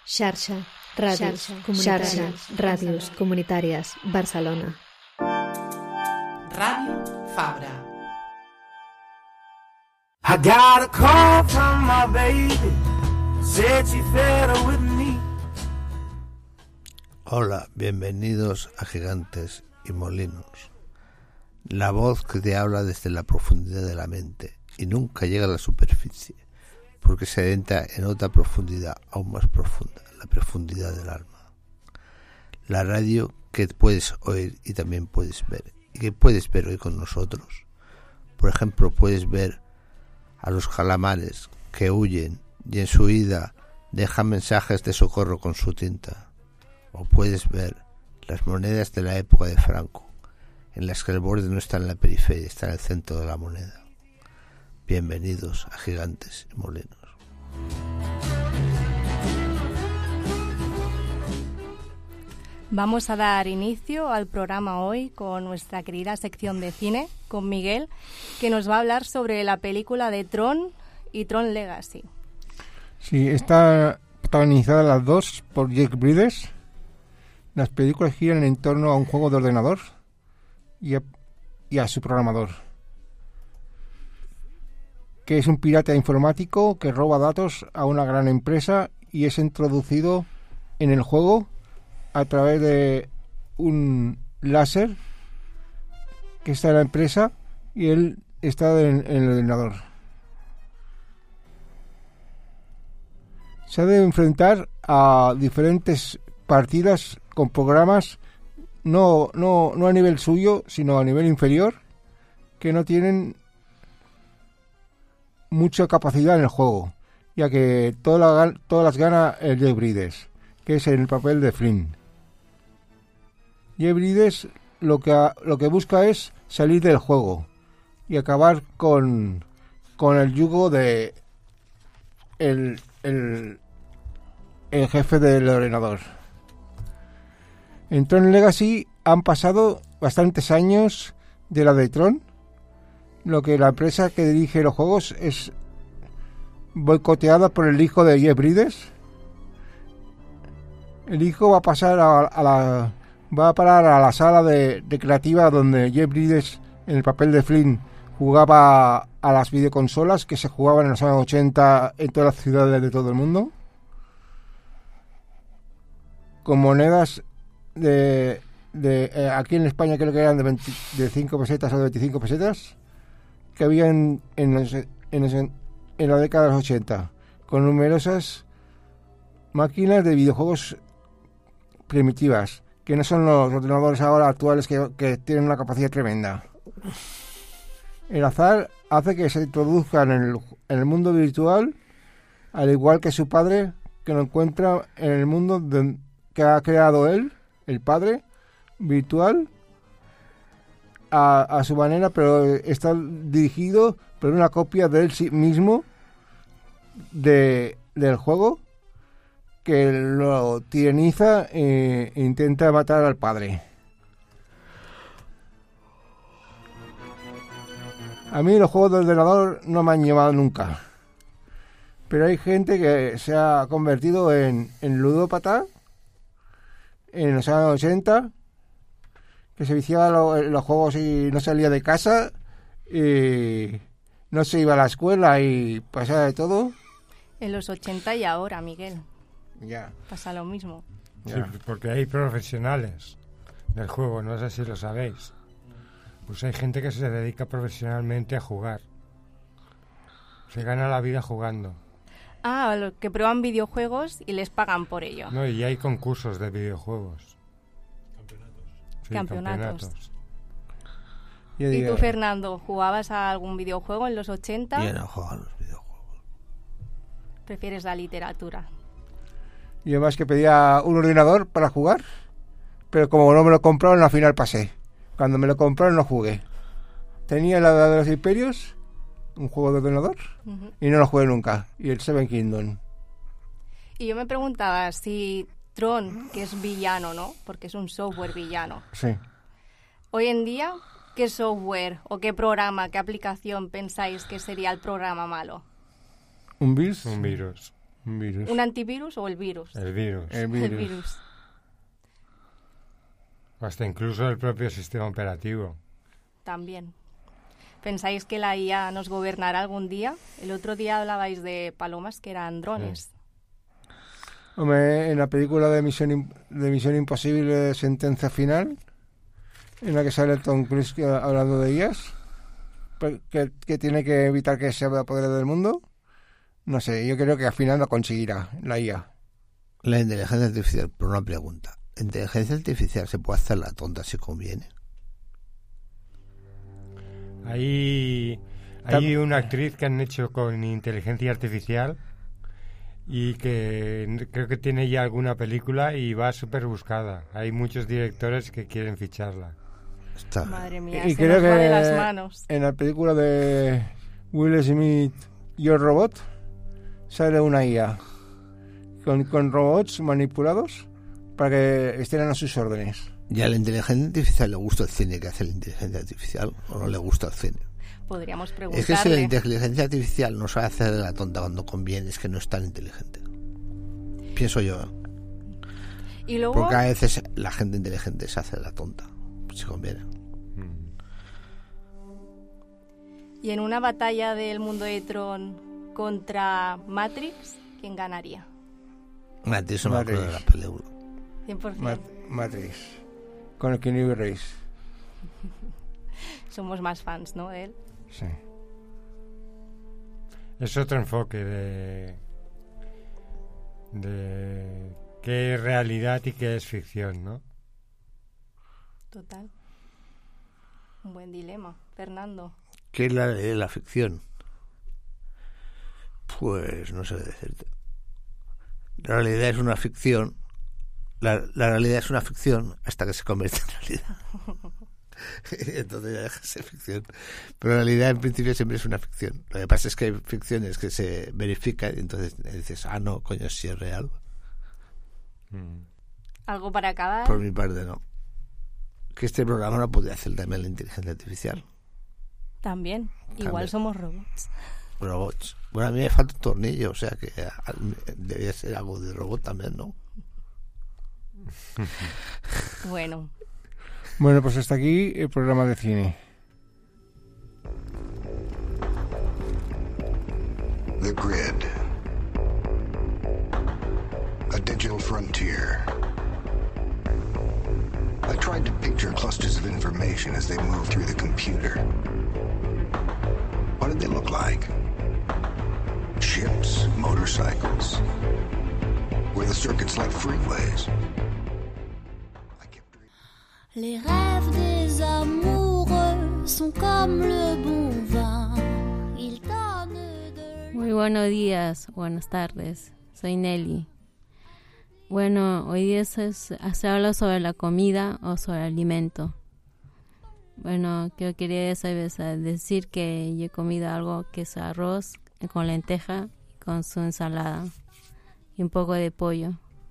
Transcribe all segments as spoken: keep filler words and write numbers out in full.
Xarxa, ràdios, xarxa, ràdios comunitàries, Barcelona. Ràdio Fabra. I got a call from my baby, said she fell with me. Hola, bienvenidos a Gigantes y Molinos. La voz que te habla desde la profundidad de la mente y nunca llega a la superficie, porque se adentra en otra profundidad aún más profunda, la profundidad del alma. La radio que puedes oír y también puedes ver, y que puedes ver hoy con nosotros. Por ejemplo, puedes ver a los calamares que huyen y en su huida dejan mensajes de socorro con su tinta. O puedes ver las monedas de la época de Franco, en las que el borde no está en la periferia, está en el centro de la moneda. Bienvenidos a Gigantes y Molinos. Vamos a dar inicio al programa hoy con nuestra querida sección de cine, con Miguel, que nos va a hablar sobre la película de Tron y Tron Legacy. Sí, está protagonizada las dos por Jeff Bridges. Las películas giran en torno a un juego de ordenador y a, y a su programador, que es un pirata informático que roba datos a una gran empresa y es introducido en el juego a través de un láser que está en la empresa y él está en, en el ordenador. Se ha de enfrentar a diferentes partidas con programas no, no, no a nivel suyo, sino a nivel inferior, que no tienen mucha capacidad en el juego, ya que toda la, todas las gana el Jeff Bridges, que es en el papel de Flynn. Jeff Bridges lo que, lo que busca es salir del juego y acabar con, con el yugo de el, el, el jefe del ordenador. En Tron Legacy han pasado bastantes años de la de Tron, lo que la empresa que dirige los juegos es boicoteada por el hijo de Jeff Bridges. El hijo va a pasar a, a la va a parar a la sala de, de creativa donde Jeff Bridges, en el papel de Flynn, jugaba a las videoconsolas que se jugaban en los años ochenta en todas las ciudades de todo el mundo, con monedas de, de eh, aquí en España creo que eran de, veinte, de cinco pesetas o de veinticinco pesetas, que había en, en, los, en, los, en la década de los ochenta, con numerosas máquinas de videojuegos primitivas, que no son los ordenadores ahora actuales que, que tienen una capacidad tremenda. El azar hace que se introduzcan en el, en el mundo virtual, al igual que su padre, que lo encuentra en el mundo de, que ha creado él, el padre virtual, a, a su manera, pero está dirigido por una copia de él sí mismo de, del juego, que lo tiraniza e intenta matar al padre. A mí los juegos de ordenador no me han llevado nunca, pero hay gente que se ha convertido en, en ludópata en los años ochenta, que se viciaba lo, en los juegos y no salía de casa y no se iba a la escuela y pasaba de todo. En los ochenta y ahora, Miguel. Ya. Pasa lo mismo. Sí, porque hay profesionales del juego, no sé si lo sabéis. Pues hay gente que se dedica profesionalmente a jugar. Se gana la vida jugando. Ah, los que prueban videojuegos y les pagan por ello. No, y hay concursos de videojuegos. Campeonatos. Sí, campeonatos. campeonatos. Yo ¿Y digo, tú, Fernando, jugabas a algún videojuego en los ochenta? Yo no juego a los videojuegos. ¿Prefieres la literatura? Yo más que pedía un ordenador para jugar, pero como no me lo compraron, al final pasé. Cuando me lo compraron no jugué. Tenía la Edad de los Imperios, un juego de ordenador, uh-huh. y no lo jugué nunca. Y el Seven Kingdom. Y yo me preguntaba si Tron, que es villano, ¿no? Porque es un software villano. Sí. Hoy en día, ¿qué software o qué programa, qué aplicación pensáis que sería el programa malo? ¿Un virus? Un virus. Un virus. ¿Un antivirus o el virus? El virus. El virus. El virus. Hasta incluso el propio sistema operativo. También. ¿Pensáis que la I A nos gobernará algún día? El otro día hablabais de palomas que eran drones. Sí. Hombre, en la película de Misión, Im- de Misión Imposible, Sentencia Final, en la que sale Tom Cruise que- hablando de I As, pe- que, que tiene que evitar que se apodere del mundo. No sé, yo creo que al final lo conseguirá la I A. La inteligencia artificial, por una pregunta. ¿La inteligencia artificial se puede hacer la tonta si conviene? Hay, hay una actriz que han hecho con inteligencia artificial y que n- creo que tiene ya alguna película y va súper buscada. Hay muchos directores que quieren ficharla. Está. Madre mía, Y se creo nos va que de las manos. en la película de Will Smith, Yo Robot, sale una I A con, con robots manipulados para que estén a sus órdenes. ¿Y a la inteligencia artificial le gusta el cine que hace la inteligencia artificial o no le gusta el cine? Podríamos Es que preguntarle. si la inteligencia artificial no sabe hacer la tonta cuando conviene, es que no es tan inteligente. Pienso yo. ¿eh? Y luego, Porque a veces la gente inteligente se hace la tonta, si conviene. Mm. y en una batalla del mundo de Tron contra Matrix, ¿quién ganaría? Matrix no me acuerdo de la Matrix. película. cien por ciento. Mat- Matrix. Con el Keanu Reeves. Somos más fans, ¿no? De él. Sí. Es otro enfoque de, de qué es realidad y qué es ficción, ¿no? Total. Un buen dilema, Fernando. ¿Qué es la, eh, la ficción? Pues no sé decirte. La realidad es una ficción. La, la realidad es una ficción hasta que se convierte en realidad. Entonces ya deja de ser ficción. Pero la realidad en principio siempre es una ficción. Lo que pasa es que hay ficciones que se verifican y entonces dices, ah, no, coño, sí es real. Mm. ¿Algo para acabar? Por mi parte, no. Que este programa no podría hacer también la inteligencia artificial. También. Igual También. somos robots. Robots. Bueno, a mí me falta un tornillo, o sea que ah, debería ser algo de robot también, ¿no? Bueno, Bueno, pues hasta aquí el programa de cine. The Grid. A digital frontier. I tried to picture clusters of information as they move through the computer. What did they look like? Ships, motorcycles. Were the circuits like freeways? I kept dreaming. Les rêves des amoureux sont comme le bon vin. Ils donnent de... Muy buenos días, buenas tardes. Soy Nelly. Bueno, hoy día se, se habla sobre la comida o sobre el alimento. Bueno, yo quería saber, decir que yo he comido algo que es arroz con lenteja y con su ensalada y un poco de pollo,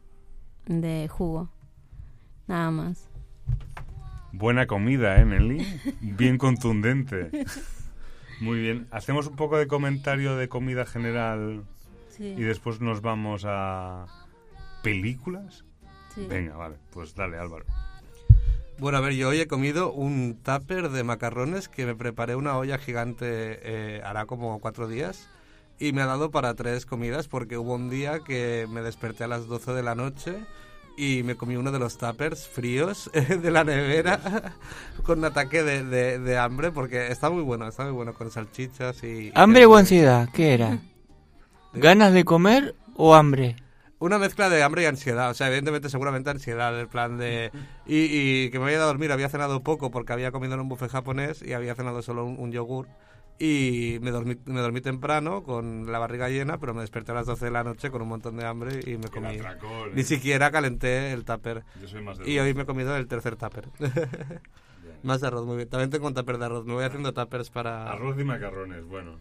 de jugo, nada más. Buena comida, ¿eh, Nelly? Bien contundente. Muy bien. Hacemos un poco de comentario de comida general Sí. y después nos vamos a películas. Sí. Venga, vale. Pues dale, Álvaro. Bueno, a ver, yo hoy he comido un tupper de macarrones que me preparé una olla gigante eh, hará como cuatro días y me ha dado para tres comidas porque hubo un día que me desperté a las doce de la noche y me comí uno de los tuppers fríos de la nevera con un ataque de, de, de hambre porque está muy bueno, está muy bueno con salchichas y... ¿Hambre o ansiedad? ¿Qué era? ¿Ganas de comer o hambre? Una mezcla de hambre y ansiedad, o sea, evidentemente seguramente ansiedad, el plan de... Y, y que me había ido a dormir, había cenado poco porque había comido en un buffet japonés y había cenado solo un, un yogur y me dormí, me dormí temprano con la barriga llena, pero me desperté a las doce de la noche con un montón de hambre y me comí... atracón, ¿eh? Ni siquiera calenté el tupper. Yo soy más de Y arroz. hoy me he comido el tercer tupper. Más de arroz, muy bien. También tengo un tupper de arroz, me voy haciendo tuppers para... Arroz y macarrones, bueno.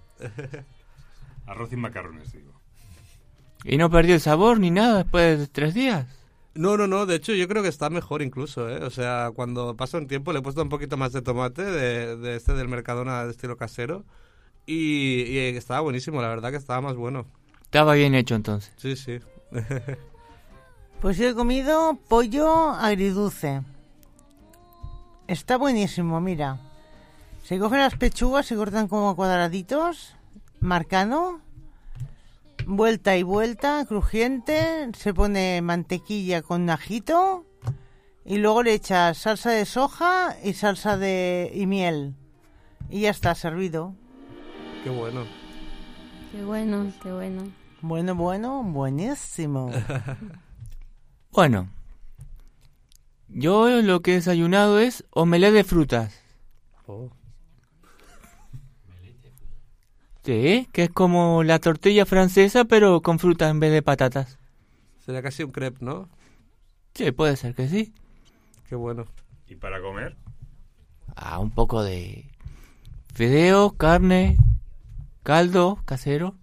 Arroz y macarrones, digo. ¿Y no perdió el sabor ni nada después de tres días? No, no, no, de hecho yo creo que está mejor incluso, ¿eh? O sea, cuando pasa un tiempo le he puesto un poquito más de tomate, de, de este del Mercadona de estilo casero, y, y estaba buenísimo, la verdad que estaba más bueno. Estaba bien hecho entonces. Sí, sí. Pues yo he comido pollo agridulce. Está buenísimo, mira. Se cogen las pechugas, se cortan como cuadraditos, marcado, vuelta y vuelta, crujiente, se pone mantequilla con ajito y luego le echas salsa de soja y salsa de y miel. Y ya está, servido. Qué bueno. Qué bueno, qué bueno. Bueno, bueno, buenísimo. Bueno, yo lo que he desayunado es omelette de frutas. Oh. Sí, que es como la tortilla francesa, pero con frutas en vez de patatas. Sería casi un crepe, ¿no? Sí, puede ser que sí. Qué bueno. ¿Y para comer? Ah, un poco de fideos, carne, caldo casero.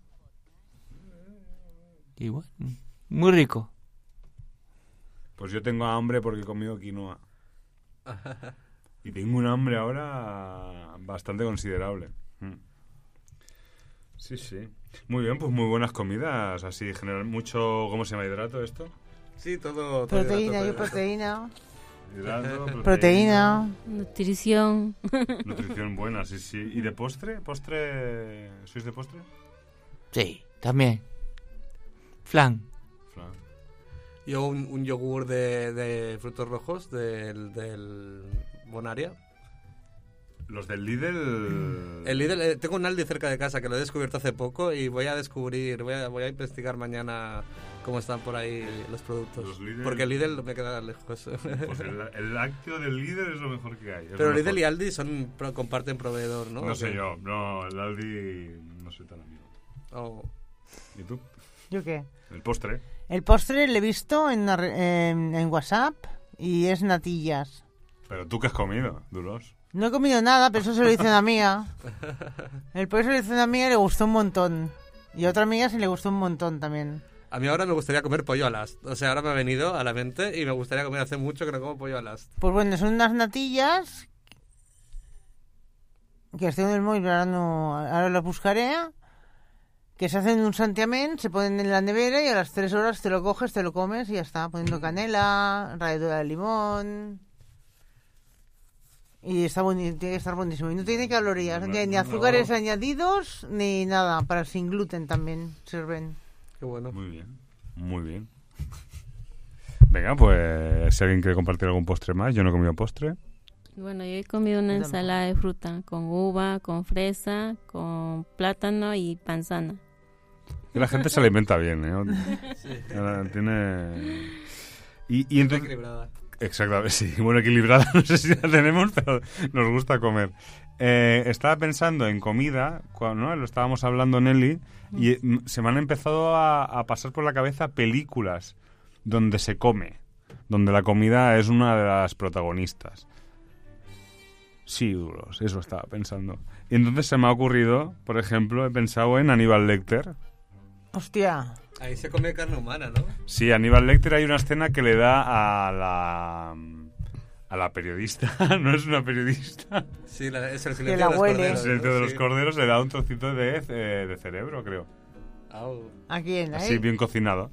Y bueno, muy rico. Pues yo tengo hambre porque he comido quinoa. Y tengo un hambre ahora bastante considerable. Mm. Sí, sí. Muy bien, pues muy buenas comidas. Así, general, mucho... ¿Cómo se llama? ¿Hidrato esto? Sí, todo... todo Proteína, hidrato, yo todo proteína. Hidrato, proteína. Proteína. Nutrición. Nutrición buena, sí, sí. ¿Y de postre? ¿Postre? ¿Sois de postre? Sí, también. Flan. Flan. Yo un, un yogur de, de frutos rojos del, del Bonaria. Los del Lidl... El Lidl, eh, tengo un Aldi cerca de casa que lo he descubierto hace poco y voy a descubrir, voy a, voy a investigar mañana cómo están por ahí los productos. Los Lidl... Porque el Lidl me queda lejos. Pues el, el lácteo del Lidl es lo mejor que hay. Pero Lidl y Aldi son, pro, comparten proveedor, ¿no? No sé yo, no, el Aldi no soy tan amigo. Oh. ¿Y tú? ¿Yo qué? El postre. El postre lo he visto en, en, en WhatsApp y es natillas. ¿Pero tú qué has comido, Duros? No he comido nada, pero eso se lo hice a una amiga. El pollo se lo hice a una amiga y le gustó un montón. Y a otra amiga sí le gustó un montón también. A mí ahora me gustaría comer pollo alas. O sea, ahora me ha venido a la mente y me gustaría comer. Hace mucho que no como pollo alas. Pues bueno, son unas natillas que estoy en el móvil, ahora, no, ahora las buscaré. Que se hacen un santiamén, se ponen en la nevera y a las tres horas te lo coges, te lo comes y ya está. Poniendo canela, ralladura de limón... Y está boni- tiene que estar buenísimo. Y no tiene calorías, no, no tiene ni azúcares no. añadidos ni nada. Para sin gluten también sirven. Qué bueno. Muy bien, muy bien. Venga, pues si alguien quiere compartir algún postre más, yo no he comido postre. Bueno, yo he comido una ensalada de fruta con uva, con fresa, con plátano y manzana. Y la gente se la inventa bien, ¿eh? Sí. Tiene... Y, y entonces... equilibrada. Exactamente, sí. Bueno, equilibrada no sé si la tenemos, pero nos gusta comer. Eh, estaba pensando en comida, cuando, ¿no? Lo estábamos hablando, Nelly, y se me han empezado a, a pasar por la cabeza películas donde se come, donde la comida es una de las protagonistas. Sí, Duros, eso estaba pensando. Y entonces se me ha ocurrido, por ejemplo, he pensado en Aníbal Lecter. Hostia. Ahí se come carne humana, ¿no? Sí, Aníbal Lecter hay una escena que le da a la a la periodista, no es una periodista. Sí, la, es el silencio de los corderos. El silencio ¿no? de los sí. corderos le da un trocito de, eh, de cerebro, creo. Oh. ¿A quién? Así, bien cocinado.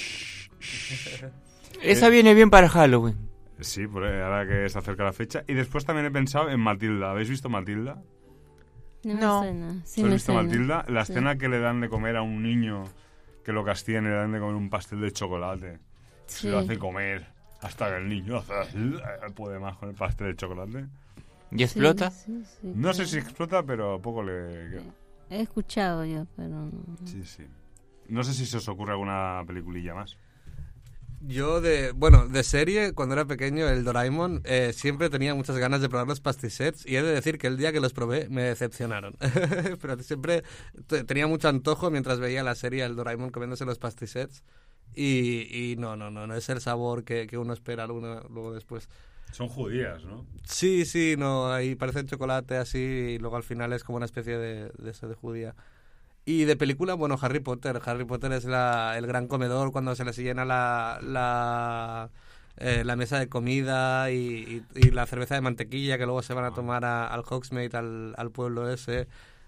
Esa viene bien para Halloween. Sí, por ahora que se acerca la fecha. Y después también he pensado en Matilda. ¿Habéis visto Matilda? No, no. me suena. Sí, ¿Has me visto suena. Matilda? La Sí. escena que le dan de comer a un niño, que lo castigan y le dan de comer un pastel de chocolate. Sí. Se lo hace comer hasta que el niño hace, puede más con el pastel de chocolate. ¿Y explota? Sí, sí, sí, No sé claro. si explota, pero poco le... He escuchado yo, pero no. Sí, sí. No sé si se os ocurre alguna peliculilla más. Yo de, bueno, de serie, cuando era pequeño, el Doraemon, eh, siempre tenía muchas ganas de probar los pastisets y he de decir que el día que los probé me decepcionaron. Pero siempre t- tenía mucho antojo mientras veía la serie el Doraemon comiéndose los pastisets y, y no, no, no, no es el sabor que, que uno espera luego, luego después. Son judías, ¿no? Sí, sí, no, ahí parece chocolate así y luego al final es como una especie de, de eso de judía. Y de película, bueno, Harry Potter. Harry Potter es la, el gran comedor cuando se les llena la, la, eh, la mesa de comida y, y, y la cerveza de mantequilla que luego se van a tomar a, al Hogsmeade, al, al pueblo ese.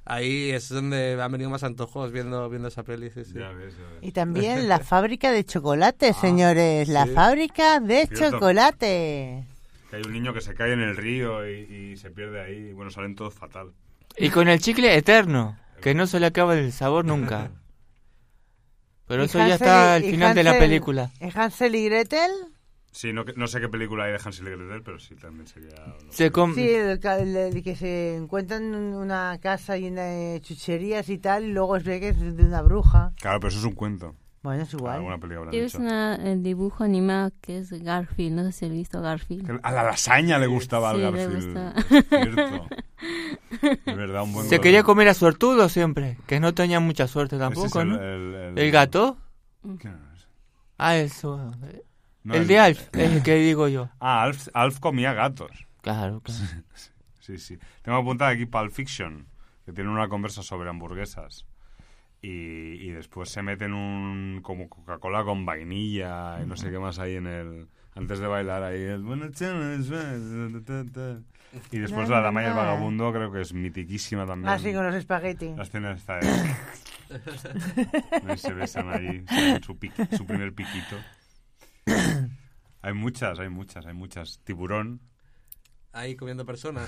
ahí es donde han venido más antojos viendo, viendo esa peli. Sí, sí. Ya ves, ya ves. Y también la fábrica de chocolate, Ah, señores. La sí. fábrica de Cierto. chocolate. Que hay un niño que se cae en el río y, y se pierde ahí. Bueno, salen todos fatal. Y con el chicle eterno, que no se le acaba el sabor nunca. Pero ¿Y eso ya Hansel está y- al y final de la Hansel- película. ¿Y Hansel y Gretel? Sí, no, no sé qué película hay de Hansel y Gretel, pero sí, también sería... no Se sé. com- Sí, el, ca- el- el que se encuentran en una casa llena de chucherías y tal, y luego es ve que es de una bruja. Claro, pero eso es un cuento. Bueno, es igual. Alguna película habrán Es hecho. una, el dibujo animado que es Garfield, no sé si he visto Garfield. Que a la lasaña le gustaba al Sí, le Garfield. gusta. Es cierto. De verdad, un buen Se gol. quería comer a Suertudo siempre, que no tenía mucha suerte tampoco, Ese es el- ¿no? el- el- ¿El gato? ¿Qué es? Ah, eso. No, el, el- de Alf, es el que digo yo. Ah, Alf, Alf comía gatos. Claro, claro. Sí, sí. Tengo apuntada aquí Pulp Fiction, que tiene una conversa sobre hamburguesas. Y, y después se meten un como Coca-Cola con vainilla y no sé qué más hay en el... Antes de bailar ahí el... Y después La Dama y el Vagabundo creo que es mitiquísima también. Ah, sí, con los espagueti. La escena está de... Ahí se besan ahí, se dan su, piqui- su primer piquito. Hay muchas, hay muchas, hay muchas. Tiburón. Ahí comiendo personas.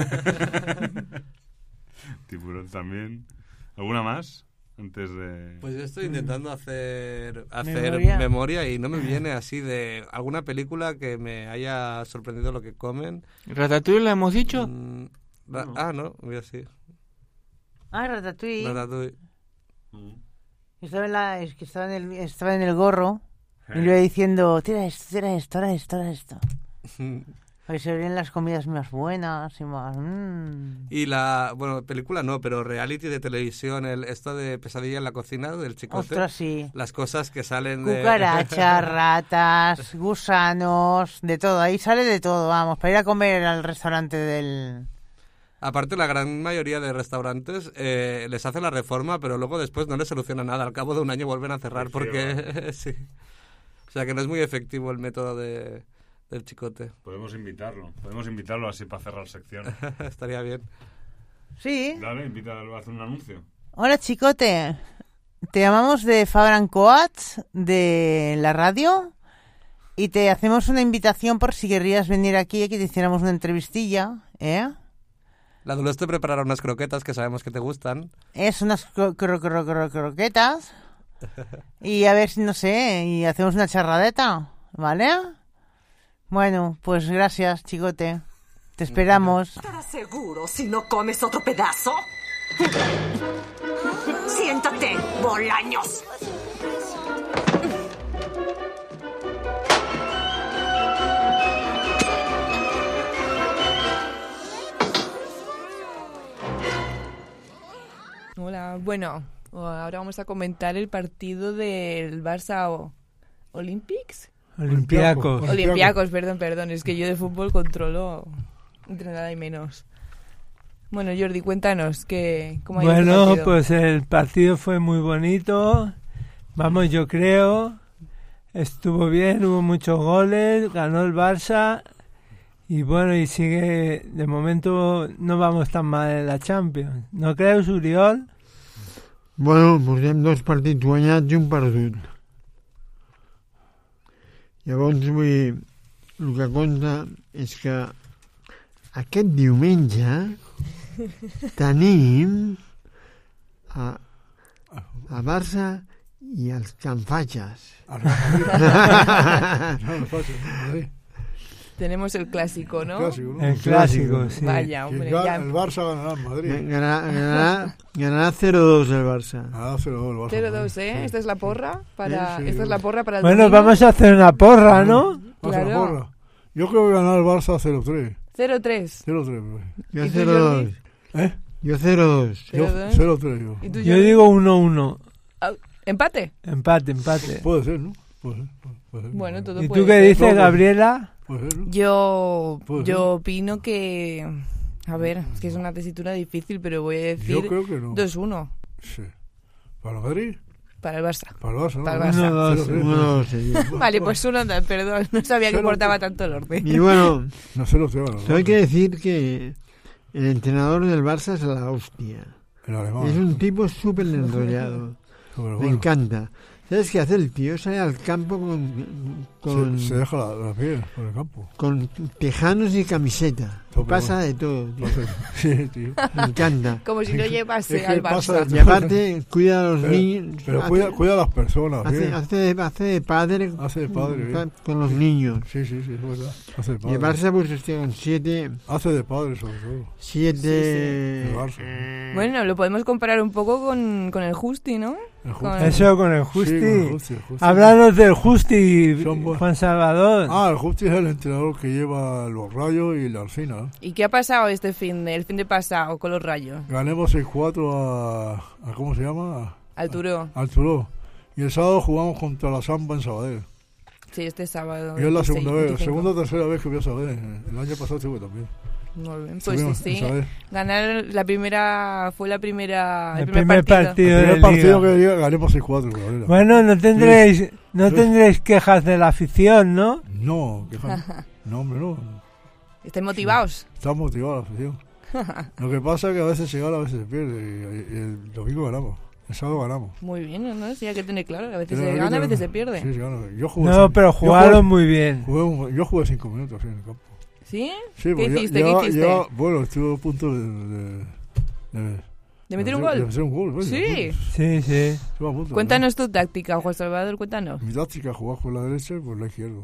Tiburón también. ¿Alguna más? Antes de... Pues yo estoy intentando hacer, hacer Memoria. memoria. Y no me viene así de alguna película que me haya sorprendido lo que comen. ¿Ratatouille lo hemos dicho? Mm, ra- No. Ah, no, mira, sí. Ah, Ratatouille. Ratatouille. Estaba en, la, es que estaba en, el, estaba en el gorro y le iba diciendo, tira esto, tira esto, tira esto, tira esto. Porque se verían las comidas más buenas y más... mmm. Y la, bueno, película no, pero reality de televisión, el esto de Pesadilla en la cocina del Chicote. Ostras, sí. Las cosas que salen de... Cucarachas, ratas, gusanos, de todo. Ahí sale de todo, vamos, para ir a comer al restaurante del... Aparte, la gran mayoría de restaurantes eh, les hace la reforma, pero luego después no les soluciona nada. Al cabo de un año vuelven a cerrar Sí, porque... sí. O sea, que no es muy efectivo el método de, del Chicote. Podemos invitarlo. Podemos invitarlo así para cerrar sección. Estaría bien. Sí. Dale, invítalo a hacer un anuncio. Hola, Chicote. Te llamamos de Fabran Coats, de la radio, y te hacemos una invitación por si querrías venir aquí y que te hiciéramos una entrevistilla, ¿eh? La Dolores te preparará unas croquetas que sabemos que te gustan. Es unas cro- cro- cro- cro- croquetas. Y a ver si, no sé, y hacemos una charradeta, ¿vale? Bueno, pues gracias, Chicote. Te esperamos. ¿Estarás seguro si no comes otro pedazo? Siéntate, Bolaños. Hola, bueno, ahora vamos a comentar el partido del Barça o- Olympics. Olympiacos. Olympiacos, perdón, perdón, es que yo de fútbol controlo entre nada y menos. Bueno, Jordi, cuéntanos que cómo ha ido este Bueno, partido. pues el partido fue muy bonito. Vamos, yo creo. Estuvo bien, hubo muchos goles, ganó el Barça. Y bueno, y sigue, de momento no vamos tan mal en la Champions. ¿No creus, Oriol? Bueno, portem dos partits guanyats i un perdut. Llavors, vull dir, el que compta és que aquest diumenge tenim a, a Barça i els Canfatges. Tenemos el clásico, ¿no? Clásico, ¿no? El clásico, sí. Vaya, hombre, Ga- ya. El Barça ganará en Madrid. Ganará, ganará, ganará cero dos el Barça. Ah, cero dos el Barça. cero dos, ¿eh? Esta es la porra para Sí, sí. esta es la porra para el Bueno, domingo. vamos a hacer una porra, ¿no? Vamos a la Claro. porra. Yo creo que ganará el Barça cero tres. cero tres. cero tres. Yo ¿Y tú, cero Jordi? dos. ¿Eh? Yo cero dos. Cero Yo dos. cero tres. Yo. ¿Y tú, Yo Jordi? digo uno uno. Ah, ¿Empate? Empate, empate. Puede ser, ¿no? Puede ser. Puede, puede ser. Bueno, todo ¿Y puede tú qué ser. dices, No, Gabriela? Puede ser, ¿no? Yo, Puede yo ser. opino que... A ver, es que es una tesitura difícil, pero voy a decir Yo creo que no. dos uno Sí. ¿Para el Madrid? para el Barça. Para el Barça, ¿no? Para el Barça. Uno, dos, Cero tres. uno, dos, sí. Vale, pues uno, no, perdón, no sabía que Cero, importaba tres. tanto el orden. Y bueno, No cero tres. Bueno, hay que decir que el entrenador del Barça es la hostia. El alemán. Es un tipo súper enrollado. Bueno. Me encanta. ¿Sabes qué hace el tío? Sale al campo con... con se, se deja la, la piel por el campo. Con tejanos y camiseta. Todo pasa de todo, tío. Sí, tío. Me encanta. Como si no llevase Es que al pasa Barça. Y aparte, cuida a los Pero- niños. pero hace- cuida- cuida a las personas, Hace, bien. hace, de, hace de padre. Hace de padre, con, bien. con los niños. Sí, sí, sí, es verdad. Hace de Y el padre. Barça, pues, hostia, con siete... Hace de padre, sobre todo. Siete... El Barça. Bueno, lo podemos comparar un poco con, con el Justi, ¿no? El Con- Eso con el Justi. Sí, con el Justi, el Justi. Háblanos del Justi, Son bu- Juan Salvador. Ah, el Justi es el entrenador que lleva los Rayos y la Alcina. ¿eh? ¿Y qué ha pasado este fin de, el fin de pasado con los Rayos? Ganemos seis cuatro a, a... ¿Cómo se llama? Al Turó. Al Turó. Y el sábado jugamos contra la Samba en Sabadell. Sí, este sábado. Y es la veintiséis, segunda vez, veinticinco. segunda o tercera vez que voy a Sabadell. El año pasado estuve también. Muy bien, pues Estuvimos sí, en sí. Sabadell. Ganar la primera, fue la primera, el, El primer, primer partido. partido. El primer de partido Liga. que diga, ganemos seis cuatro. Gabriela. Bueno, no tendréis, Sí. no Sí. tendréis quejas de la afición, ¿no? No, que no, hombre, no. ¿Estáis motivados? Estamos motivados la afición. Lo que pasa es que a veces se gana, a veces se pierde. Y, y el domingo ganamos. El sábado ganamos. Muy bien, ¿no? Sí, hay que tener claro que a veces Pero se hay que gana, a tener- veces se pierde. Sí, se gana. Yo jugué No, cinco- pero yo jugaron jugué- muy bien. jugué un- yo jugué cinco minutos sí, en el campo. ¿Sí? Sí, ¿Qué pues ya- hiciste? lleva- ¿Qué hiciste? lleva- bueno, estuve a punto de... ¿De, de, ¿De meter un gol? De meter un gol, pues, Sí. Sí, sí. Estuve a punto, Cuéntanos tu táctica, Juan Salvador, cuéntanos. ¿no? Mi táctica, jugar con la derecha y por la izquierda.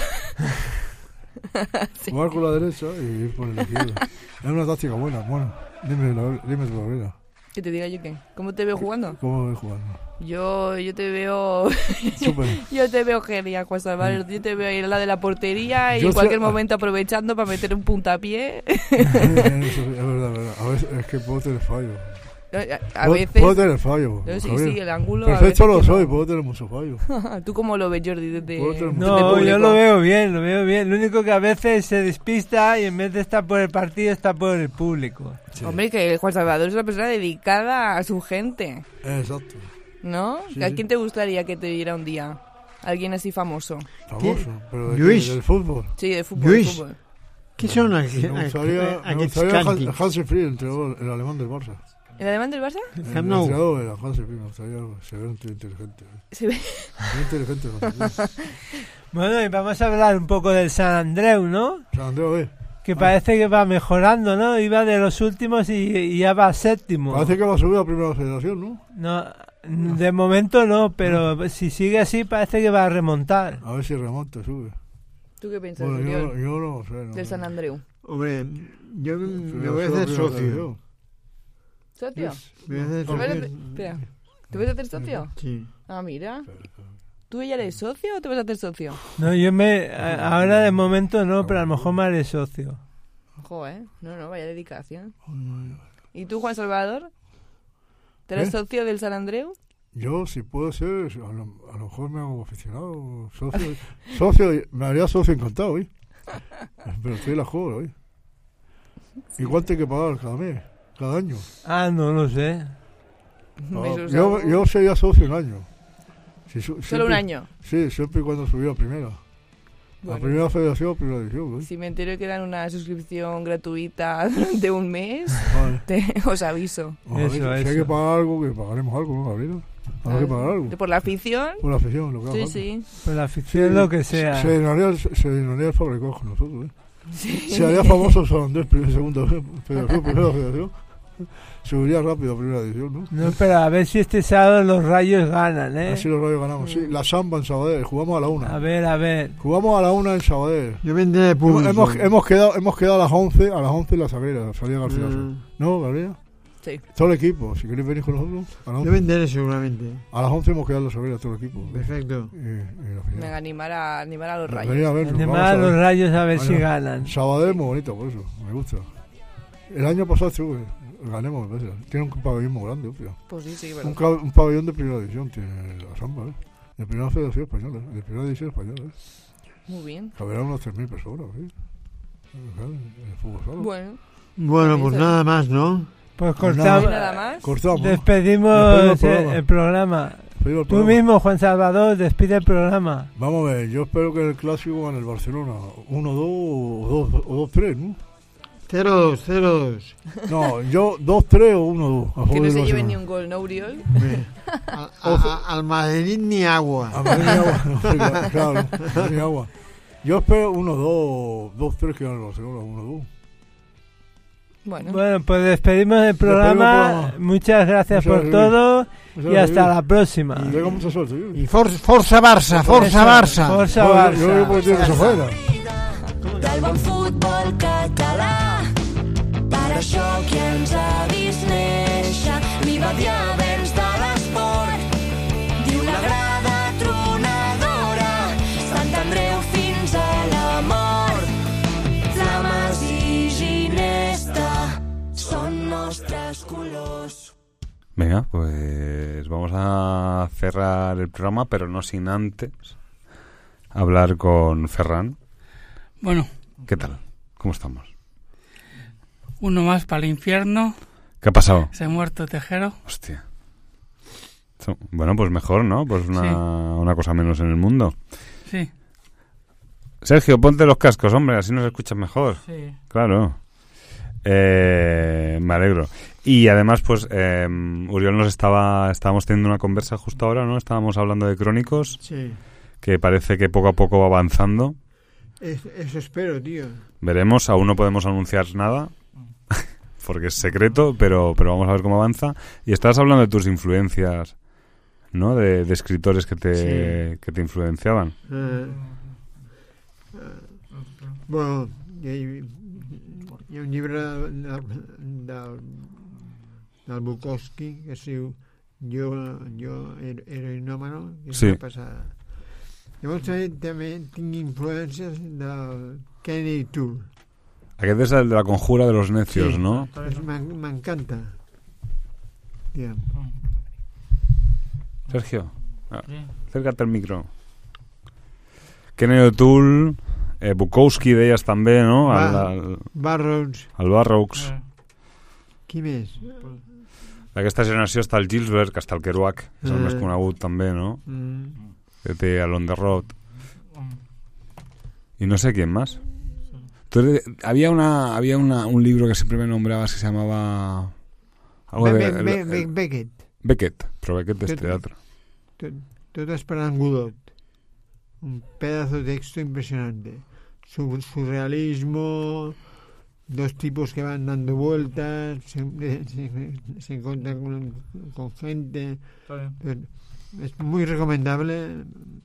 Jugar con la derecha y ir por la izquierda. Es una táctica buena, bueno. Dime, la, dime tu Gabriela. Que te diga yo qué. ¿Cómo te veo jugando? ¿Cómo ves jugando? Yo, yo te veo... Súper. yo te veo genial, Juan Salvador. Yo te veo ir a la de la portería y Yo en cualquier sé- momento aprovechando para meter un puntapié. Eso, es verdad, es verdad. A veces es que puedo tener fallo. A Puedo- veces... Puedo tener fallo. No, sí, Gabriel. sí, el ángulo... a Perfecto lo veces que soy, no. puedo tener mucho fallo. ¿Tú cómo lo ves, Jordi, desde, Puedo tener desde mucho- No, público? yo lo veo bien, lo veo bien. Lo único que a veces se despista y en vez de estar por el partido está por el público. Hombre, que Juan Salvador es una persona dedicada a su gente, Exacto. ¿no? Sí, ¿A sí. quién te gustaría que te viera un día? Alguien así famoso. Famoso, pero de Luis. qué, del fútbol. Sí, de fútbol. Luis. de fútbol. ¿Qué son Me aqu- gustaría, aqu- me gustaría aquells Han- Hansi Flick, el entrenador, el alemán del Barça. ¿El alemán del Barça? El Camp Nou. entrenador era Hansi Flick, me gustaría, se ve un tío inteligente. ¿eh? Se ve... Muy inteligente. Hansi Flick. Bueno, y vamos a hablar un poco del San Andreu, ¿no? San Andreu, ¿eh? Que parece que va mejorando, ¿no? Iba de los últimos y, y ya va séptimo. Parece que va a subir a primera federación, ¿no? No, de momento no, pero si sigue así parece que va a remontar. A ver si remonta, sube. ¿Tú qué piensas, Bueno, yo, Oriol, yo no sé. No, del San Andreu? Hombre, yo me Pero voy a sube a hacer primera socio. federación. ¿Socio? Me voy a hacer ¿Te vas a socio. hacer- Espera, ¿te vas a hacer socio? Sí. Ah, mira. ¿Tú ya eres socio o te vas a hacer socio? No, yo me... a- Ahora de momento no, pero a lo mejor me haré socio. Joder, no, no, vaya dedicación. ¿Y tú, Juan Salvador? ¿Te eres ¿Eh? socio del San Andreu? Yo, si puedo ser, a lo, a lo mejor me hago aficionado. Socio, socio, me haría socio encantado hoy. Pero estoy en la juego hoy. ¿Y cuánto hay que pagar cada mes? Cada año. Ah, no lo sé. Ah, yo, yo sería socio un año. Si su- ¿Solo siempre- un año? Sí, siempre y cuando subiera a primera. Bueno. A primera federación, primera división. ¿eh? Si me entero que dan una suscripción gratuita durante un mes, Vale. te, os aviso. Vamos a ver, si hay que pagar algo, que pagaremos algo, ¿no, Gabriela? Habrá que pagar algo. ¿Por la afición? Por la afición, lo que haga Sí, falta. sí. Por la afición, lo que sea. Se llenaría, el- se llenaría el Fabrecó con nosotros, ¿eh? Sí. Se haría famoso San Andrés, primera, segunda federación, primera federación. Subiría rápido a primera división, ¿no? No, pero a ver si este sábado los Rayos ganan, ¿eh? Así los Rayos ganamos, sí. La Samba en Sabadell, jugamos a la una. A ver, a ver. Jugamos a la una en Sabadell. Yo vendré de Hemos, público. hemos, hemos quedado, hemos quedado a las once, a las once en la Sagrera, salía García. Mm. ¿No, Gabriela? Sí. Todo el equipo, si queréis venir con nosotros. A las Yo once, vendré seguramente. a las once hemos quedado en la Sagrera, todo el equipo. Perfecto. Y, y la final. Venga, animar a, animar a los rayos. Venid a vernos, Animar vamos a los ver. Rayos a ver Bueno, si ganan. Sabadell es muy bonito, por eso, me gusta. El año pasado estuve, ganemos, me parece. Tiene un pabellón muy grande, obvio. Pues sí, sí, Un, verdad. ca- un pabellón de primera división tiene la Samba, ¿eh? De primera federación española, de primera división española, ¿eh? Muy bien. Caberán unas tres mil personas, ¿sí? Claro, en el fútbol sala. Bueno. Bueno, pues nada más, ¿no? Pues Pues cortamos. ¿Y nada más? Cortamos. Despedimos Despedimos el el, programa. el programa. Despedimos el Tú programa. mismo, Juan Salvador, despide el programa. Vamos a ver, yo espero que el clásico gane el Barcelona. uno dos o dos tres, ¿no? cero dos, cero dos. No, yo dos tres o uno dos. A Que favor no del se lleve Barcelona. ni un gol, ¿no, Uriol? A- a- a- al Madrid ni agua. A Madrid ni agua. No, claro, claro, ni agua. Yo espero uno dos, dos tres que gane el Barcelona, uno dos. Bueno. Bueno, pues despedimos el programa. programa. Muchas gracias Muchas por gracias, todo Muchas y hasta gracias. la próxima. Y tenga mucha suerte. ¿sí? Y for, Forza Barça, Forza Barça. Forza No, Barça. yo, yo porque tiene que ser fuera. del bon futbol català. Per això qui ens ha vist néixer li va dir avenç de l'esport. Diu la grada tronadora, Sant Andreu fins a la mort. Flames i Ginesta són nostres colors. Venga, pues vamos a cerrar el programa, pero no sin antes hablar con Ferran. Bueno. ¿Qué tal? ¿Cómo estamos? Uno más para el infierno. ¿Qué ha pasado? Se ha muerto Tejero. Hostia. So- Bueno, pues mejor, ¿no? Pues una, Sí. una cosa menos en el mundo. Sí. Sergio, ponte los cascos, hombre, así nos escuchas mejor. Sí. Claro. Eh, me alegro. Y además, pues, eh, Uriol nos estaba, estábamos teniendo una conversa justo ahora, ¿no? Estábamos hablando de Crónicos, Sí. que parece que poco a poco va avanzando. Es- Eso espero, tío. Veremos, aún no podemos anunciar nada, porque es secreto, pero, pero vamos a ver cómo avanza. Y estabas hablando de tus influencias, ¿no? De, de escritores que te, Sí. que te influenciaban. Eh, eh, bueno, hi ha, hi ha un llibre del, del, del Bukowski que es diu Jo, jo er- heroinòmano, que és Sí. una passada. Llavors també, també tinc influències del Kennedy Tour. Aquest es el de la conjura de los necios, Sí, ¿no? pues me, me encanta. Tío. Sergio, ah, Sí. acércate al micro. Kennedy O'Toole, eh, Bukowski deies també, no? Ba- El, el, Barrows. el Barrows. Qui més? D'aquesta generació està el Gilbert, que està el Kerouac, és el Eh. més conegut també, no? Mm. Que té el On the Road. Y no sé quién más. Tú eres- había una había una, un libro que siempre me nombrabas que se llamaba... Algo Be- de, Be- el- Be- el- Be- Beckett. Beckett, pero Beckett es Tot- teatro. Tot, tot esperant Godot. Un pedazo de texto impresionante. Su, surrealismo, dos tipos que van dando vueltas, se, se, se encuentran con, con gente. Es muy recomendable.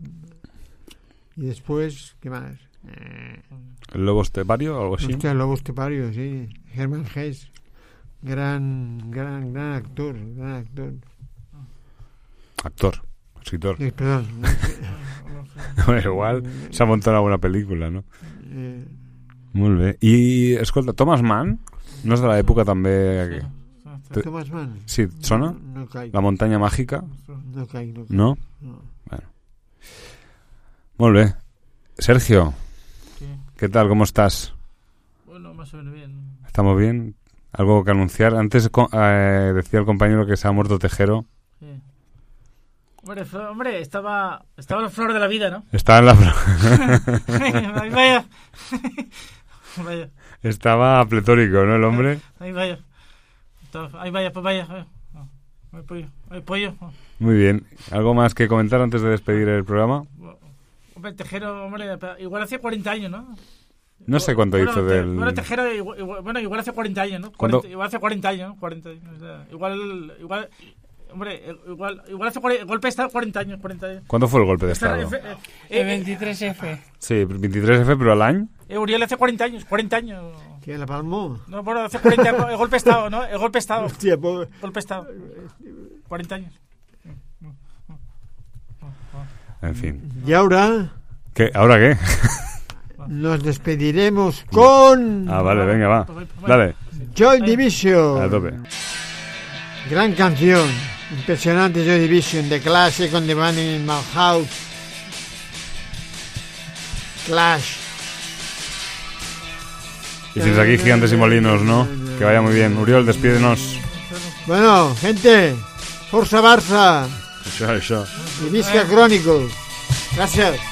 Y después, ¿qué más? Eh, ¿El Lobo Estepario o algo así? Hostia, el Lobo Estepario, sí. Hermann Hesse. Gran, gran, gran actor, gran actor. Actor, escritor. Sí, perdón. Bueno, igual s'ha muntat una bona pel·lícula, no? Eh, Molt bé. I, escolta, Thomas Mann no és de l'època també... sí. Thomas Mann? Sí, et sona? No, no caic. La muntanya màgica? No caic, no caic. No? No. Bueno. Molt bé. Sergio, Sí. ¿qué tal? ¿Cómo estás? Bueno, más o menos bien. ¿Estamos bien? ¿Algo que anunciar? Antes co- eh, decía el compañero que se ha muerto Tejero. Sí. Hombre, flo- hombre, estaba, estaba en la flor de la vida, ¿no? Estaba en la... flo- Ahí vaya. Vaya. Estaba pletórico, ¿no? El hombre. Ahí vaya. Estaba- Ahí vaya, pues vaya. vaya. No, Hay pollo. Hay pollo. Muy bien. ¿Algo más que comentar antes de despedir el programa? Hombre, Tejero, hombre, igual hace cuarenta años, ¿no? No sé cuánto Bueno, hizo te- del... Bueno, Tejero, igual, igual- bueno, igual hace cuarenta años, ¿no? ¿Cuándo? cuarenta, igual hace cuarenta años, ¿no? cuarenta años. O sea, igual, igual, hombre, igual, igual hace cuarenta, golpe de estado cuarenta años, cuarenta años. ¿Cuándo fue el golpe de Esta- estado? eh, El veintitrés F. Sí, veintitrés F, pero al año. Eh, Uriel hace cuarenta años, cuarenta años. ¿Qué, la palmó? No, bueno, hace cuarenta años, el golpe de estado, ¿no? El golpe de estado. Hostia, pobre. Golpe de estado. cuarenta años. En fin. Y ahora ¿Qué? ¿Ahora qué? nos despediremos con Ah, vale, venga, va. Dale. Joy Division. A tope. Gran canción. Impresionante Joy Division. The Clash con The Man in My House. Clash. Y fins aquí Gigantes y Molinos, ¿no? Que vaya muy bien. Uriol, despídenos. Bueno, gente. Forza Barça. Això, això. Y Visca Crónicos. Gracias.